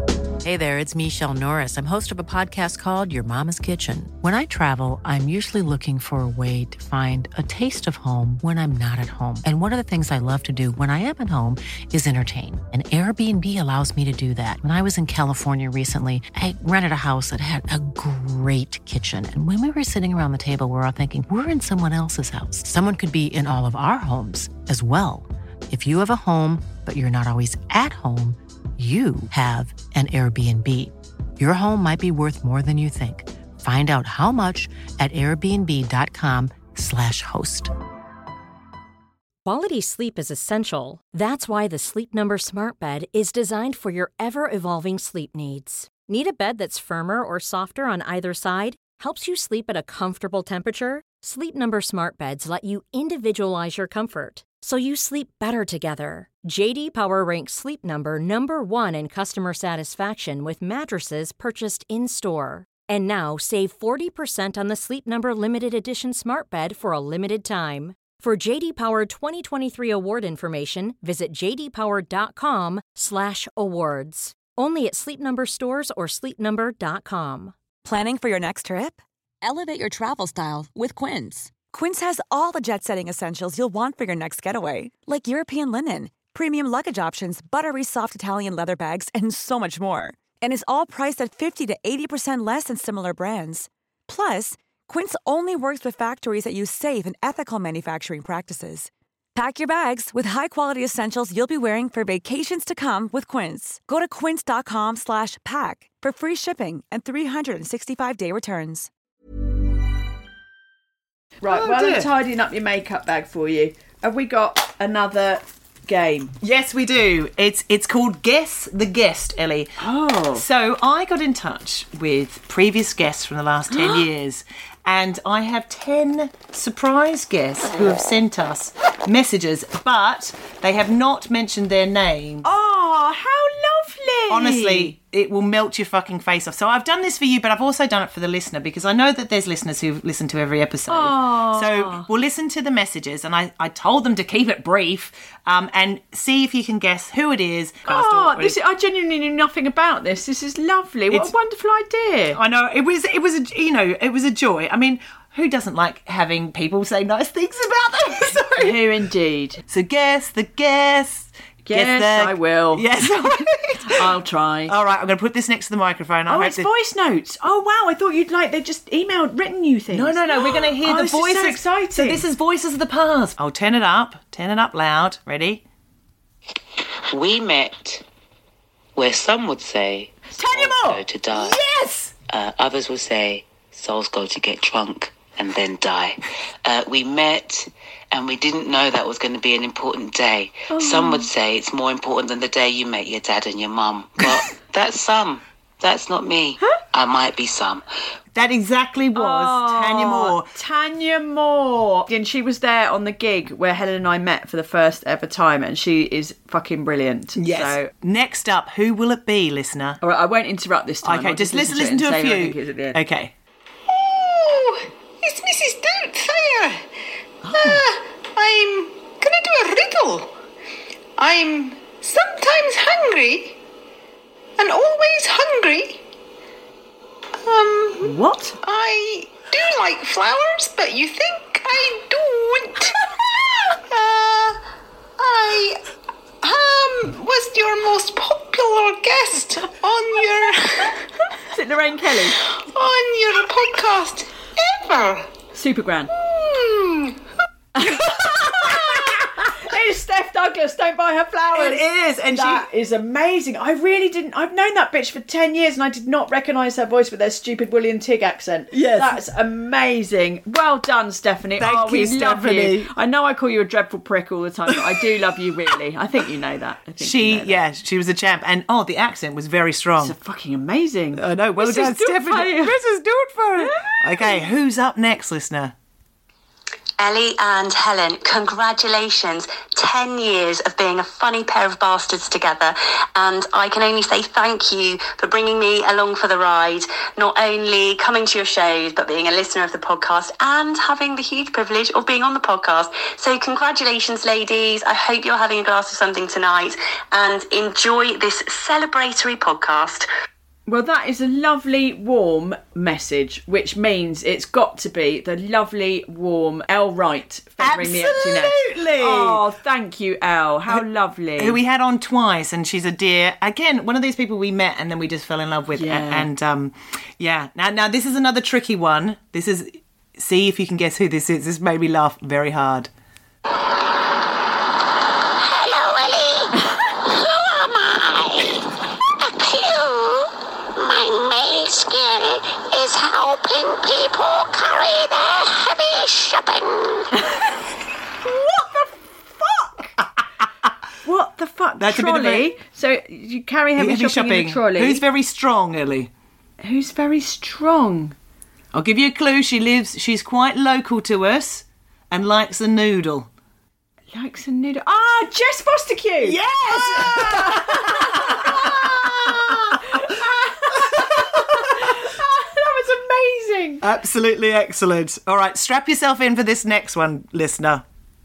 Hey there, it's Michelle Norris. I'm host of a podcast called Your Mama's Kitchen. When I travel, I'm usually looking for a way to find a taste of home when I'm not at home. And one of the things I love to do when I am at home is entertain. And Airbnb allows me to do that. When I was in California recently, I rented a house that had a great kitchen. And when we were sitting around the table, we were all thinking, we're in someone else's house. Someone could be in all of our homes as well. If you have a home, but you're not always at home, you have an Airbnb. Your home might be worth more than you think. Find out how much at airbnb.com slash host. Quality sleep is essential. That's why the Sleep Number Smart Bed is designed for your ever-evolving sleep needs. Need a bed that's firmer or softer on either side? Helps you sleep at a comfortable temperature? Sleep Number Smart Beds let you individualize your comfort, so you sleep better together. J D Power ranks Sleep Number number one in customer satisfaction with mattresses purchased in-store. And now save forty percent on the Sleep Number Limited Edition Smart Bed for a limited time. For J D Power twenty twenty-three award information, visit jdpower.com slash awards. Only at Sleep Number stores or sleep number dot com. Planning for your next trip? Elevate your travel style with Quince. Quince has all the jet-setting essentials you'll want for your next getaway, like European linen, premium luggage options, buttery soft Italian leather bags, and so much more. And is all priced at fifty to eighty percent less than similar brands. Plus, Quince only works with factories that use safe and ethical manufacturing practices. Pack your bags with high-quality essentials you'll be wearing for vacations to come with Quince. Go to quince.com slash pack for free shipping and three hundred sixty-five day returns. Right, Oh, well, dear. I'm tidying up your makeup bag for you. Have we got another game? Yes, we do. It's it's called Guess the Guest, Ellie. Oh. So I got in touch with previous guests from the last ten years, and I have ten surprise guests who have sent us messages, but they have not mentioned their name. Oh, how lovely. Honestly, it will melt your fucking face off. So I've done this for you, but I've also done it for the listener because I know that there's listeners who listen to every episode. Aww. So we'll listen to the messages, and I, I told them to keep it brief um, and see if you can guess who it is. Oh, this is, I genuinely knew nothing about this. This is lovely. What It's- a wonderful idea. I know it was. It was a, you know, it was a joy. I mean, who doesn't like having people say nice things about them? Sorry. Who indeed? So guess the guess. Yes, guess the, I will. Yes, I'll try. All right, I'm going to put this next to the microphone. I Oh, hope it's that- voice notes. Oh, wow. I thought you'd like, they just emailed, written you things. No, no, no. We're going to hear Oh, the this is voices. so exciting. So this is voices of the past. I'll turn it up. Turn it up loud. Ready? We met where some would say Tanya souls Moore. go to die. Yes. Uh, others would say souls go to get drunk and then die. Uh, we met and we didn't know that was going to be an important day. Some would say it's more important than the day you met your dad and your mum. But that's some. That's not me. I might be some. That exactly was Tanya Moore. Tanya Moore. And she was there on the gig where Helen and I met for the first ever time, and she is fucking brilliant. Yes. So, Next up, who will it be, listener? all right, I won't interrupt this time. Okay, I'll just listen, listen it to and a say who I think it is few. at the end. Okay. Oh, it's Missus Doubtfire. Ah, I'm gonna do a riddle. I'm sometimes hungry and always hungry. Um, What? I do like flowers, but you think I don't. uh, I um was your most popular guest on your Is it Lorraine Kelly? on your podcast ever. Super Grand. Hmm. It's Steph Douglas. Don't buy her flowers. It is, and That is amazing. I really didn't. I've known that bitch for ten years, and I did not recognise her voice with their stupid William Tigg accent. Yes. That's amazing. Well done, Stephanie. Thank oh, we you, love Stephanie. you. I know I call you a dreadful prick all the time, but I do love you really. I think you know that. I think you She, know that. yeah, she was a champ, and oh, the accent was very strong. It's fucking amazing. I know. Well Missus done, Stephanie. Doubtfire. Missus Doubtfire. Okay, who's up next, listener? Ellie and Helen, congratulations. ten years of being a funny pair of bastards together. And I can only say thank you for bringing me along for the ride, not only coming to your shows, but being a listener of the podcast and having the huge privilege of being on the podcast. So congratulations, ladies. I hope you're having a glass of something tonight and enjoy this celebratory podcast. Well, that is a lovely, warm message, which means it's got to be the lovely, warm Elle Wright feathering the empty nest. Absolutely. Oh, thank you, Elle. How lovely. Who we had on twice, and she's a dear. Again, one of these people we met and then we just fell in love with. Yeah. And, um, yeah. Now, now, this is another tricky one. This is... See if you can guess who this is. This made me laugh very hard. Hello, Ellie. Who am I? A clue. My main skill is helping people carry their heavy shopping. What the fuck? That's a bit of trolley? a- So you carry heavy, Heavy shopping, in a trolley? Who's very strong, Ellie? Who's very strong? I'll give you a clue. She lives... She's quite local to us and likes a noodle. Likes a noodle. Ah, Jess Fostercue! Yes! That was amazing. Absolutely excellent. All right, strap yourself in for this next one, listener.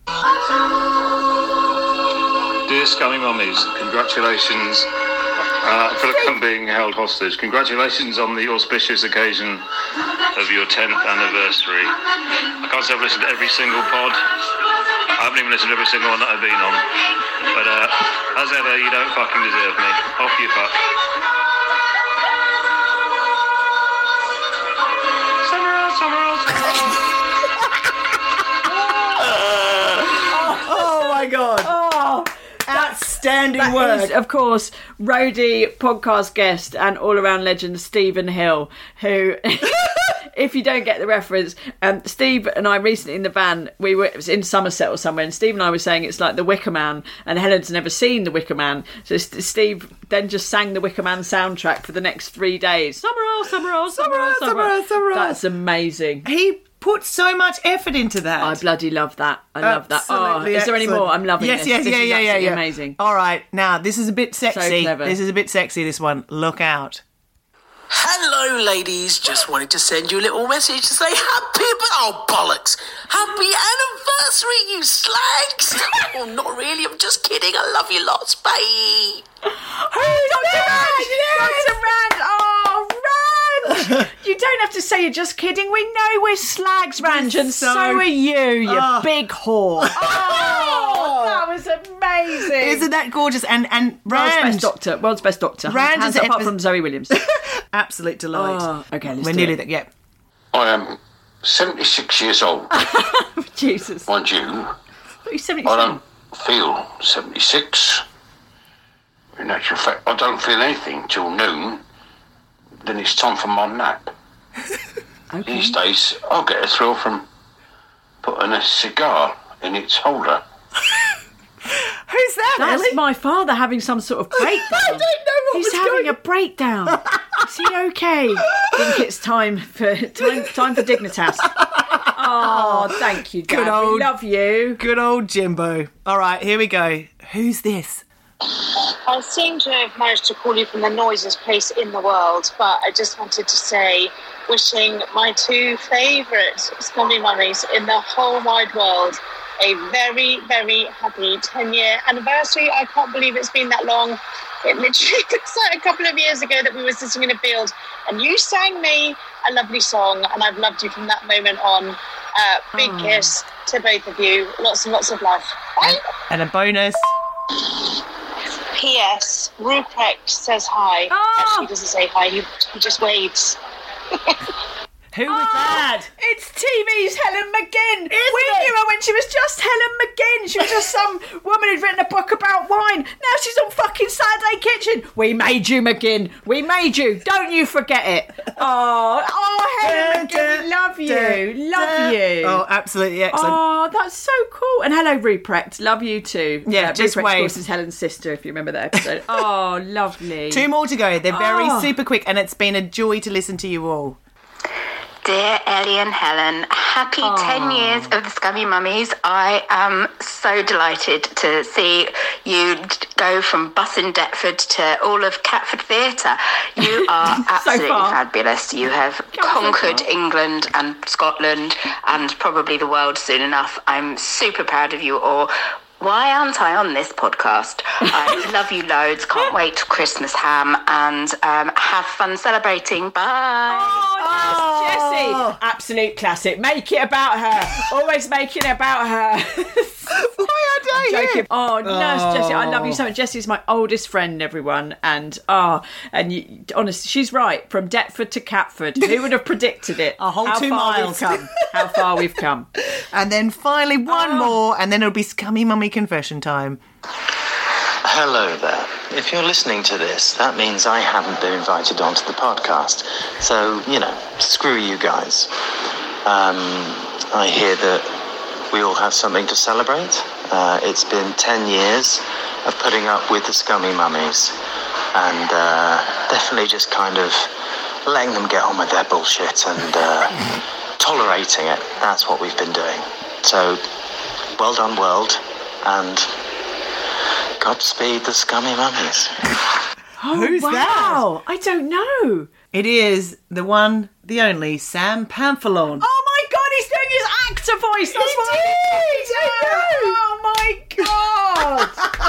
Dear Scummy Mummies, congratulations. Uh, I feel like I'm being held hostage. Congratulations on the auspicious occasion of your tenth anniversary. I can't say I've listened to every single pod. I haven't even listened to every single one that I've been on. But uh, as ever, you don't fucking deserve me. Off you fuck. Summer else, summer else, summer else. Oh, my God. Oh, outstanding that work. is, of course, roadie, podcast guest, and all-around legend Stephen Hill, who, if you don't get the reference, um, Steve and I recently in the van, we were it was in Somerset or somewhere, and Steve and I were saying it's like The Wicker Man, and Helen's never seen The Wicker Man, so St- Steve then just sang The Wicker Man soundtrack for the next three days. Summerall, Summerall, Summerall, Summerall, Summerall. That's amazing. He put so much effort into that. I bloody love that. I love that. Oh, Absolutely is there any excellent. more? I'm loving yes, this. Yes, This yeah, is yeah, yeah, absolutely yeah. amazing. All right, now this is a bit sexy. clever. This is a bit sexy. This one. Look out. Hello, ladies. Just wanted to send you a little message to say happy, oh bollocks, happy anniversary, you slags. Oh, not really. I'm just kidding. I love you lots. Bye. Who's Doctor Rand? Doctor Rand. Oh, Rand. You don't have to say you're just kidding. We know we're slags, Rand, and so, so- are you, you Oh. big whore. Oh, that was amazing. Isn't that gorgeous? And and World's Rand, best doctor. World's best doctor. Rand Hands is apart epi- from Zoe Williams. absolute delight. Oh, okay, let's We're do nearly it. there. Yeah. I am seventy-six years old. Jesus. Mind you, But you're I seventy-seven. don't feel seventy-six. In actual fact, I don't feel anything till noon. Then it's time for my nap. Okay. These days, I'll get a thrill from putting a cigar in its holder. Who's that, That's Ellie? my father having some sort of breakdown. I don't know what He's was having going- a breakdown. Is he okay? I think it's time for time time for Dignitas. Oh, thank you, Dad. Good old- We love you. Good old Jimbo. All right, here we go. Who's this? I seem to have managed to call you from the noisiest place in the world, but I just wanted to say, wishing my two favourite Scummy Mummies in the whole wide world a very, very happy ten-year anniversary. I can't believe it's been that long. It literally was like a couple of years ago that we were sitting in a field and you sang me a lovely song, and I've loved you from that moment on. Uh, big Oh. kiss to both of you. Lots and lots of love. Bye. And a bonus. P S. Ruprecht says hi. Oh. Actually, he doesn't say hi. He, he just waves. Who was that? It's T V's Helen McGinn. we knew her when she was just Helen McGinn. She was just some woman who'd written a book about wine. Now she's on fucking Saturday Kitchen. We made you, McGinn. We made you. Don't you forget it. Oh, oh, Helen McGinn. Love you. Love you. Oh, absolutely excellent. Oh, that's so cool. And hello, Ruprecht. Love you too. Yeah, uh, just Ruprecht, of wave. course, is Helen's sister, if you remember that episode. Oh, lovely. Two more to go. They're very Oh. super quick, and it's been a joy to listen to you all. Dear Ellie and Helen, happy ten years of the Scummy Mummies. I am so delighted to see you d- go from Bus in Deptford to all of Catford Theatre. You are absolutely far. fabulous. You have conquered England and Scotland and probably the world soon enough. I'm super proud of you all. Why aren't I on this podcast? I love you loads. Can't wait till Christmas ham and um, have fun celebrating. Bye. Oh, Jessie. Absolute classic. Make it about her. Always making it about her. Why are you joking? Oh, Nurse Oh. Jessie, I love you so much. Jessie's my oldest friend, everyone, and oh, and you, honestly, she's right. From Deptford to Catford, who would have predicted it? A whole How two far miles. We've come. How far we've come. And then finally one Oh. more, and then it'll be Scummy Mummy confession time. Hello there. If you're listening to this, that means I haven't been invited onto the podcast. So, you know, screw you guys. Um, I hear that we all have something to celebrate. Uh, it's been ten years of putting up with the Scummy Mummies and uh, definitely just kind of letting them get on with their bullshit and uh, tolerating it. That's what we've been doing. So, well done, world, and Godspeed the Scummy Mummies. Oh, Who's wow. that? I don't know. It is the one, the only, Sam Pamphilon. Oh my God, he's doing his actor voice. That's He what did, I know. Oh my God.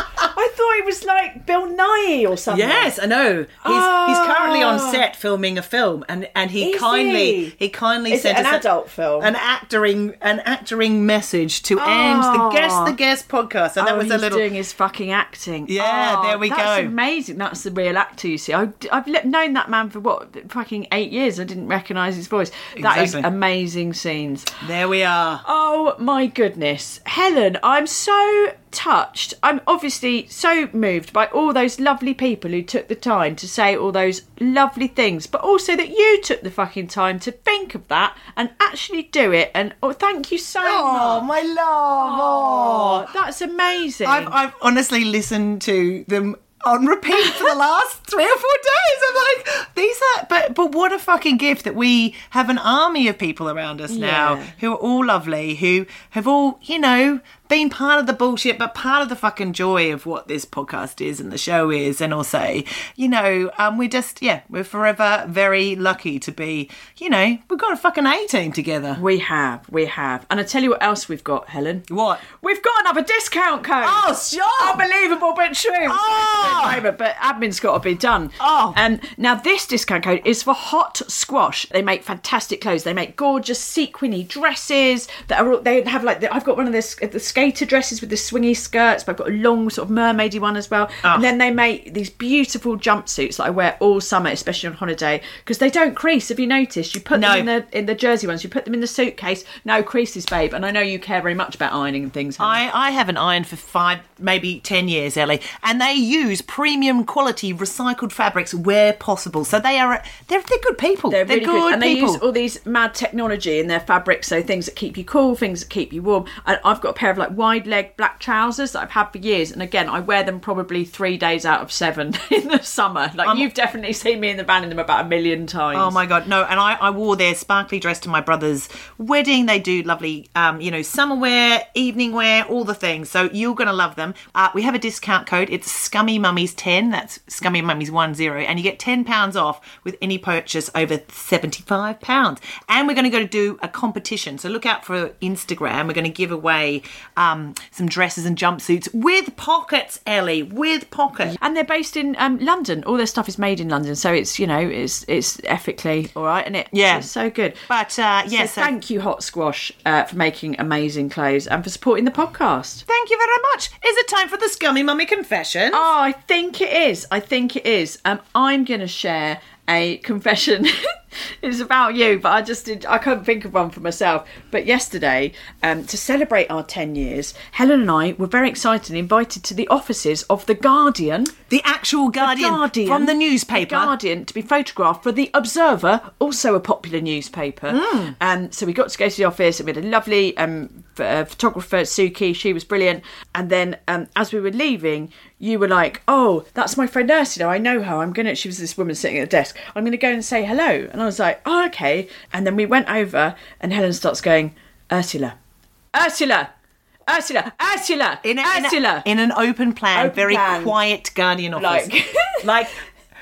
I thought it was like Bill Nye or something. Yes, I know. He's Oh. he's currently on set filming a film, and, and he Is kindly he? he kindly Is sent it an us a- adult film? an actoring an actoring message to end the Oh. Guest the Guest podcast, and that Oh, was a he's little. doing his fucking acting. Yeah, Oh, there we that's go. amazing. That's the real actor, you see. I, I've li- known that man for, what, fucking eight years. I didn't recognise his voice. That is Exactly. amazing scenes. There we are. Oh, my goodness. Helen, I'm so touched. I'm obviously so moved by all those lovely people who took the time to say all those lovely things, but also that you took the fucking time to think of that and actually do it. And oh, thank you so Oh, much. my love. Oh, that's amazing. I've, I've honestly listened to them on repeat for the last three or four days. I'm like, these are, but but what a fucking gift that we have an army of people around us now Yeah. who are all lovely, who have all, you know, been part of the bullshit, but part of the fucking joy of what this podcast is and the show is. And also, you know, um, we just, yeah, we're forever very lucky to be, you know, we've got a fucking A-team together. We have, we have. And I tell you what else we've got, Helen. What? We've got another discount code. Oh, sure. Unbelievable but true. Oh. Moment, but admin's got to be done. Oh. Um, now, this discount code is for Hot Squash. They make fantastic clothes. They make gorgeous sequiny dresses that are all, they have like, the, I've got one of the, the skater dresses with the swingy skirts, but I've got a long sort of mermaidy one as well. Oh. And then they make these beautiful jumpsuits that I wear all summer, especially on holiday, because they don't crease. Have you noticed? You put No. them in the in the jersey ones, you put them in the suitcase, no creases, babe. And I know you care very much about ironing and things. Helen. I, I haven't ironed for five, maybe ten years, Ellie, and they use premium quality recycled fabrics where possible. So they are, they're, they're good people. They're, really good, good, and people. they use all these mad technology in their fabrics, so things that keep you cool, things that keep you warm. And I've got a pair of like wide leg black trousers that I've had for years, and again, I wear them probably three days out of seven in the summer. Like Um, you've definitely seen me in the van in them about a million times. Oh my god, no! And I, I wore their sparkly dress to my brother's wedding. They do lovely, um, you know, summer wear, evening wear, all the things. So you're going to love them. Uh, we have a discount code. It's Scummy Mummies ten. That's Scummy Mummies one zero, and you get ten pounds off with any purchase over seventy-five pounds. And we're going to go to do a competition. So look out for Instagram. We're going to give away um, some dresses and jumpsuits with pockets, Ellie, with pockets. And they're based in um, London. All their stuff is made in London, so it's, you know, it's it's ethically all right, and it Yeah. it's so good. But uh, So yes, so thank you, Hot Squash, uh, for making amazing clothes and for supporting the podcast. thank you very much. Is it time for the Scummy Mummy confession? Oh, I think it is. I think it is. Um, I'm going to share a confession. It's about you, but I just did, I couldn't think of one for myself. But yesterday, um, to celebrate our ten years, Helen and I were very excited and invited to the offices of The Guardian. The actual Guardian, The Guardian from the newspaper. The Guardian, to be photographed for The Observer, also a popular newspaper. Mm. Um, so we got to go to the office, and we had a lovely um, f- uh, photographer, Suki. She was brilliant. And then um, as we were leaving, you were like, "Oh, that's my friend Ursula. I know her. I'm gonna." She was this woman sitting at the desk. I'm gonna go and say hello. And I was like, "Oh, okay." And then we went over, and Helen starts going, "Ursula, Ursula, Ursula, Ursula, In, a, Ursula." in, a, in an open plan, Open very plan. quiet Guardian office. Like- like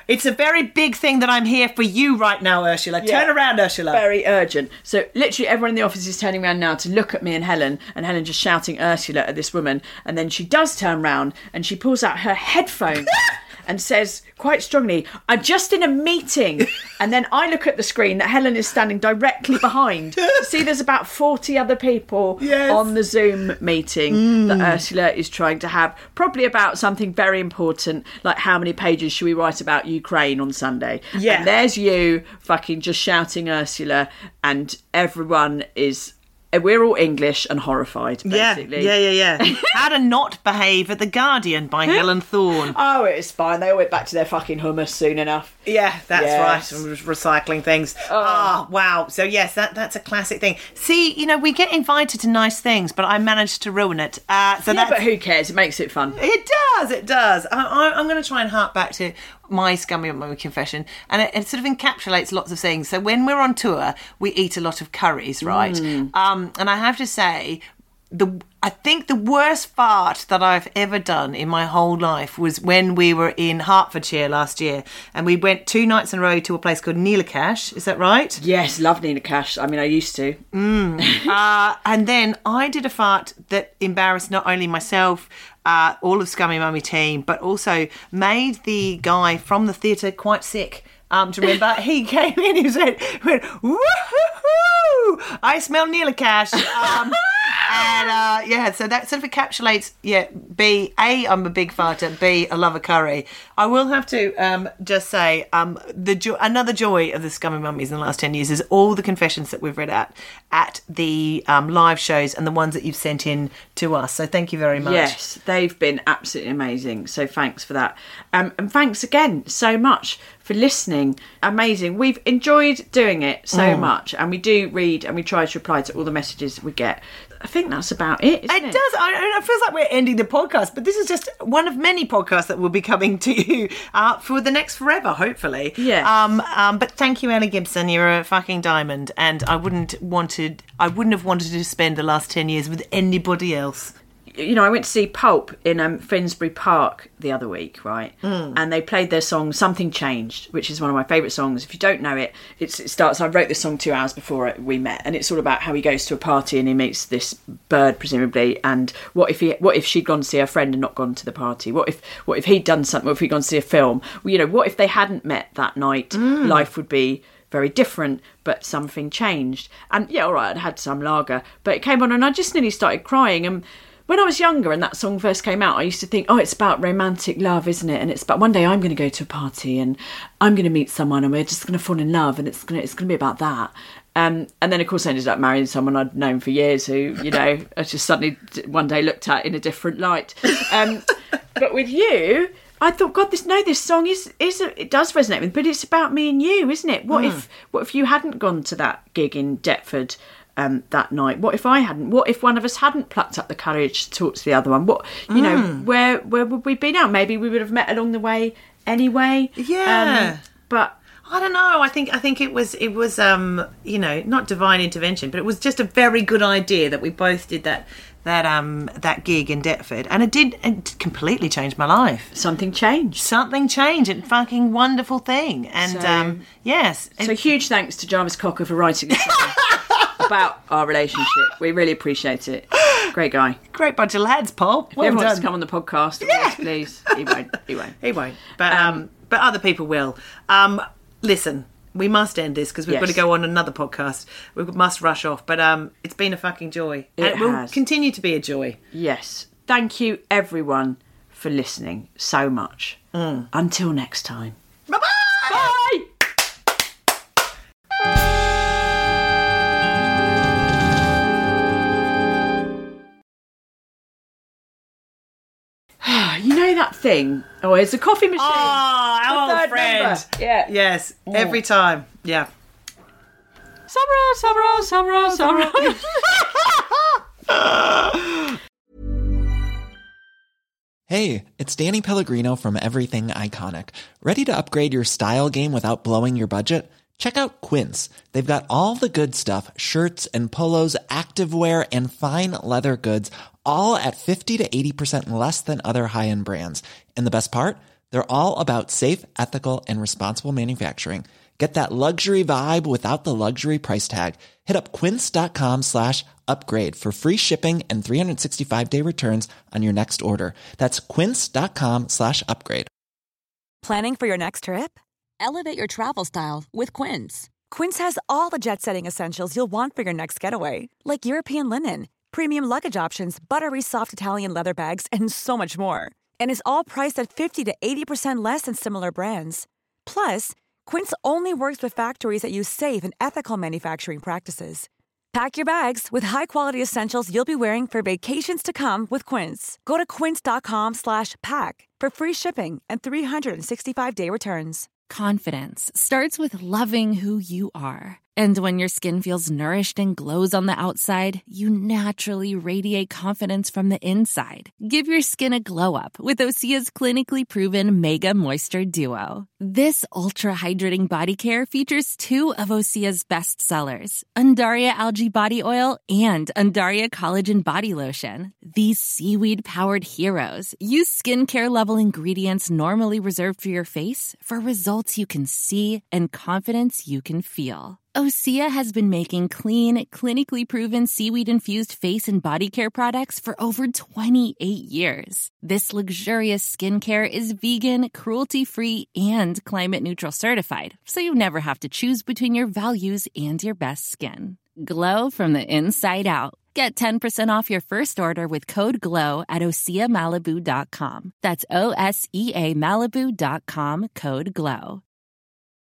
It's a very big thing that I'm here for you right now, Ursula. Turn Yeah. around, Ursula. Very urgent. So literally everyone in the office is turning around now to look at me and Helen, and Helen just shouting Ursula at this woman. And then she does turn round and she pulls out her headphones and says quite strongly, I'm just in a meeting. And then I look at the screen that Helen is standing directly behind. See, there's about forty other people Yes. on the Zoom meeting Mm. that Ursula is trying to have, probably about something very important, like how many pages should we write about Ukraine on Sunday? Yeah. And there's you fucking just shouting Ursula, and everyone is... We're all English and horrified, basically. Yeah, yeah, yeah, yeah. How to Not Behave at The Guardian by Helen Thorne. Oh, it's fine. They all went back to their fucking hummus soon enough. Yeah, that's Yes. right. I'm just recycling things. Oh. wow. So, yes, that that's a classic thing. See, you know, we get invited to nice things, but I managed to ruin it. Uh, so Yeah, that's, but who cares? It makes it fun. It does, it does. I, I, I'm going to try and hark back to my scummy mummy confession, and it, it sort of encapsulates lots of things. So when we're on tour, we eat a lot of curries, right? Mm. Um, and I have to say, the I think the worst fart that I've ever done in my whole life was when we were in Hertfordshire last year, and we went two nights in a row to a place called Neelacash. Is that right? Yes, love Neelacash. I mean, I used to. Mm. uh, and then I did a fart that embarrassed not only myself, uh, all of Scummy Mummy team, but also made the guy from the theatre quite sick. Um, do you remember? He came in, he said, went, woo-hoo-hoo, I smell Neelacash. Um, and uh, yeah, so that sort of encapsulates, yeah, B, A, I'm a big farter, B, I love a curry. I will have to um, just say, um, the jo- another joy of the Scummy Mummies in the last ten years is all the confessions that we've read at, at the um, live shows and the ones that you've sent in to us. So thank you very much. Yes, they've been absolutely amazing. So thanks for that. Um, and thanks again so much for listening. Amazing. We've enjoyed doing it so Mm. much, and we do read and we try to reply to all the messages we get. I think that's about it, isn't It it? does. I, I- it feels like we're ending the podcast, but this is just one of many podcasts that will be coming to you uh, for the next forever, hopefully. Yeah. Um, um, but thank you, Ellie Gibson. You're a fucking diamond, and I wouldn't wanted. I wouldn't have wanted to spend the last ten years with anybody else. You know, I went to see Pulp in um, Finsbury Park the other week, right? Mm. And they played their song "Something Changed," which is one of my favourite songs. If you don't know it, it's, it starts. I wrote this song two hours before it, we met, and it's all about how he goes to a party and he meets this bird, presumably. And what if he, what if she'd gone to see her friend and not gone to the party? What if, what if he'd done something? What if he'd gone to see a film? Well, you know, what if they hadn't met that night? Mm. Life would be very different, but something changed. And yeah, all right, I'd had some lager, but it came on, and I just nearly started crying. And when I was younger and that song first came out, I used to think, oh, it's about romantic love, isn't it? And it's about one day I'm going to go to a party and I'm going to meet someone and we're just going to fall in love, and it's going to, it's going to be about that. Um, and then, of course, I ended up marrying someone I'd known for years who, you know, I just suddenly one day looked at in a different light. Um, but with you, I thought, God, this no, this song is is a, it does resonate with me, but it's about me and you, isn't it? What Mm. if what if you hadn't gone to that gig in Deptford um, that night? What if I hadn't? What if one of us hadn't plucked up the courage to talk to the other one? What you know, Mm. where where would we be now? Maybe we would have met along the way anyway. Yeah. Um, but I don't know. I think I think it was it was um you know, not divine intervention, but it was just a very good idea that we both did that that um that gig in Deptford, and it did it completely changed my life. Something changed. Something changed. A fucking wonderful thing. And So- um yes. So huge thanks to Jarvis Cocker for writing this song about our relationship. We really appreciate it. Great guy. Great bunch of lads, Paul. If Well he ever wants done. to come on the podcast, yeah. please. He won't. He won't. He won't. But um, but other people will. Um, listen, we must end this because we've got to Yes. go on another podcast. We must rush off. But um, it's been a fucking joy. It and it will has. continue to be a joy. Yes. Thank you, everyone, for listening so much. Until next time. Bye-bye. Bye. You know that thing? Oh, it's a coffee machine. Oh, The our old third friend. number. Yeah. Yes, every time. Yeah. Samra, Samra, Samra, Samra. Hey, it's Danny Pellegrino from Everything Iconic. Ready to upgrade your style game without blowing your budget? Check out Quince. They've got all the good stuff, shirts and polos, activewear, and fine leather goods, all at fifty to eighty percent less than other high-end brands. And the best part? They're all about safe, ethical, and responsible manufacturing. Get that luxury vibe without the luxury price tag. Hit up quince.com slash upgrade for free shipping and three sixty-five day returns on your next order. That's quince.com slash upgrade. Planning for your next trip? Elevate your travel style with Quince. Quince has all the jet-setting essentials you'll want for your next getaway, like European linen, premium luggage options, buttery soft Italian leather bags, and so much more. And is all priced at fifty to eighty percent less than similar brands. Plus, Quince only works with factories that use safe and ethical manufacturing practices. Pack your bags with high-quality essentials you'll be wearing for vacations to come with Quince. Go to quince.com slash pack for free shipping and three sixty-five day returns. Confidence starts with loving who you are. And when your skin feels nourished and glows on the outside, you naturally radiate confidence from the inside. Give your skin a glow up with Osea's clinically proven Mega Moisture Duo. This ultra-hydrating body care features two of Osea's best sellers, Undaria Algae Body Oil and Undaria Collagen Body Lotion. These seaweed-powered heroes use skincare-level ingredients normally reserved for your face for results you can see and confidence you can feel. Osea has been making clean, clinically proven seaweed-infused face and body care products for over twenty-eight years. This luxurious skincare is vegan, cruelty-free, and climate-neutral certified, so you never have to choose between your values and your best skin. Glow from the inside out. Get ten percent off your first order with code GLOW at osea malibu dot com. That's O S E A Malibu dot com, code GLOW.